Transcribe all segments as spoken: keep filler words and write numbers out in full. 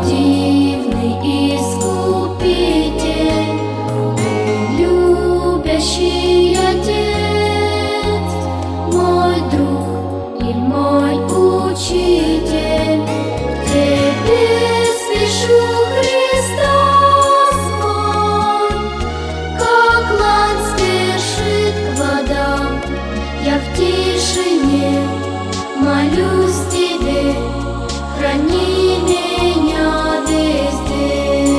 дивный Искупитель, Ты любящий Отец, мой друг и мой Учитель. К Тебе спешу, Христос мой, как лань спешит к водам. Я в тишине молюсь Тебе, храни меня везде.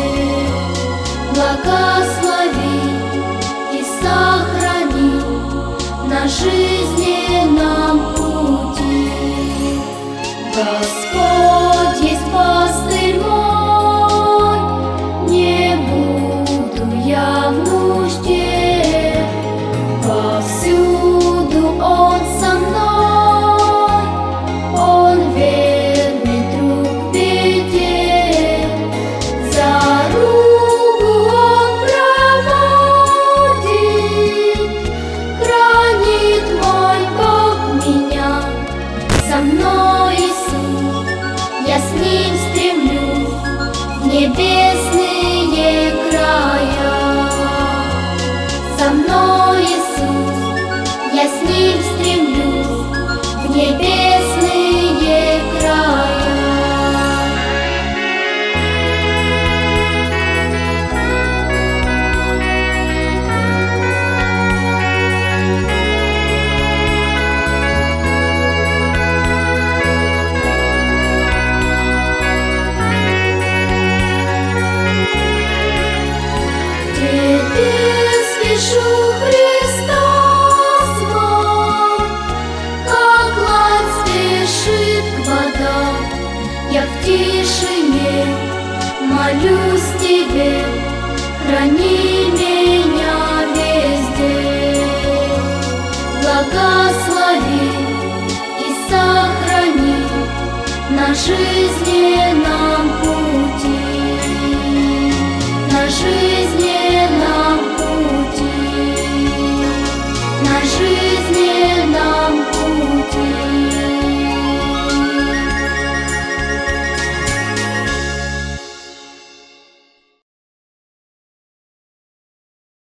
Благослови и сохрани на жизненном пути. Господь есть пастырь мой, не буду я в нужде. Повсюду Он со мной, Он верный друг в беде. За руку Он проводит, хранит мой Бог меня. Со мной Иисус, я с Ним стремлюсь в небесные края. Со мной Иисус, я с Ним стремлюсь в небесные края. Тебе спешу, Христос мой, как лань спешит к водам. Я в тишине молюсь Тебе, храни меня везде. Благослови и сохрани на жизненном